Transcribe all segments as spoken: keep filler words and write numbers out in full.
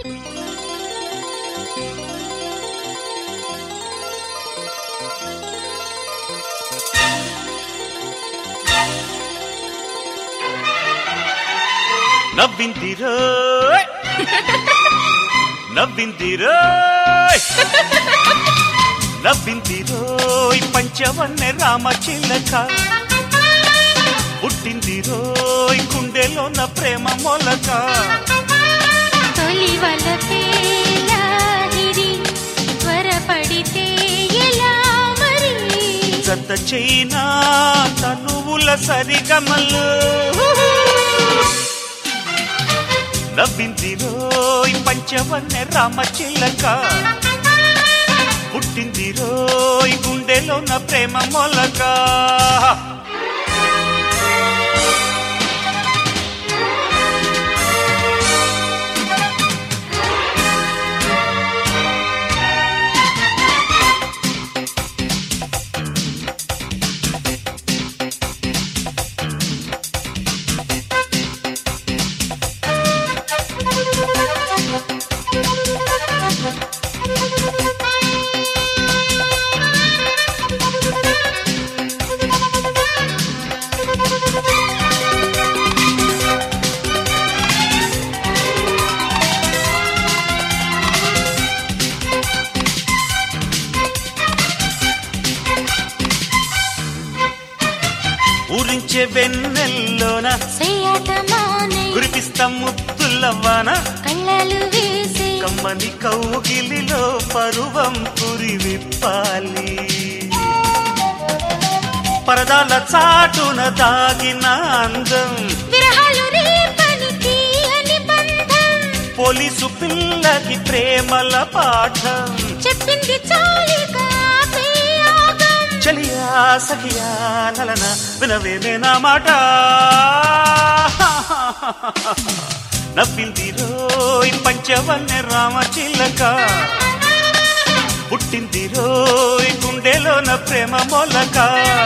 నవ్విందిరో నవ్విందిరో నవ్విందిరోయ్ పంచవన్నె రామచిలక పుట్టిందిరోయ్ గుండెలోన ప్రేమ మొలక తొలి వలపేలాహిరి త్వరపడితే ఎలా మరి జత చైనా తనువుల సరిగమలు నవ్విందిరోయ్ పంచవన్నె రామచిలక పుట్టిందిరోయ్ గుండెలోన ప్రేమ మొలక ఊరించే వెన్నెల్లోన కురిపిస్తా ముత్తులవ్వాన కళ్ళలు వేసి కమ్మని కౌగిలిలో పరువం పురి విప్పాలి పరదాల చాటున దాగిన అందం విరహాలు రేపని తీయని బంధం పోలీసు పిల్లకి ప్రేమల పాఠం చెప్పింది చాలిగా చలియా సఖియా నలన వినవేమే నా మాట నవ్విందిరోయ్ పంచవన్నె రామచిలక పుట్టిందిరోయ్ గుండెలోన ప్రేమ మొలక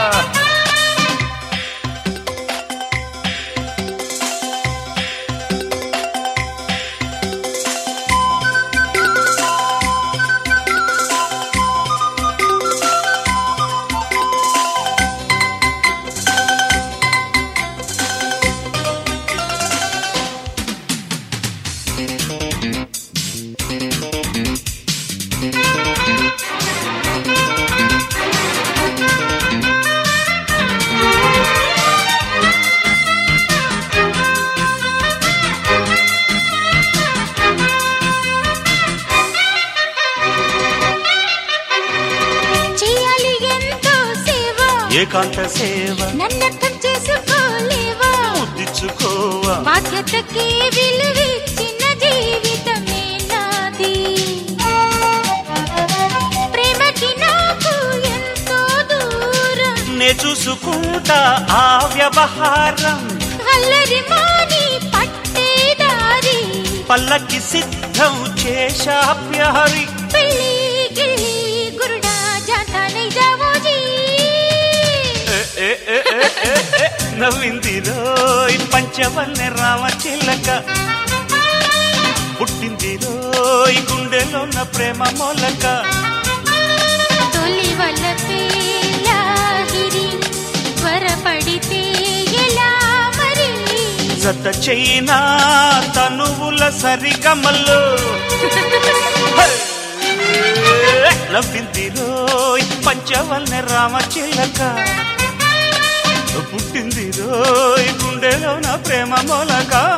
ఏకాంత సేవ నన్నర్థం చేసుకోలేవా ముద్దిచ్చుకోవా బాధ్యతకి విలువిచ్చిన జీవితమే నాది ప్రేమకి నాకు ఎంతో దూరం నే చూసుకుంటా ఆ వ్యవహారం అల్లరి మాని పట్టే దారి పల్లకి సిద్ధం చేశాప్యహరి పిల్లి గిల్లి గురుడా జాతా నై జావోజీ నవ్విందిరోయ్ పంచవన్నె రామచిలక పుట్టిందిరోయ్ గుండెలోన ప్రేమ మొలక తొలి వలపేలాహిరి త్వరపడితే ఎలా మరి జత చైనా తనువుల సరిగమలు నవ్విందిరోయ్ పంచవన్నె రామచిలక పుట్టిందిరోయ్ గుండెలోన ప్రేమ మొలక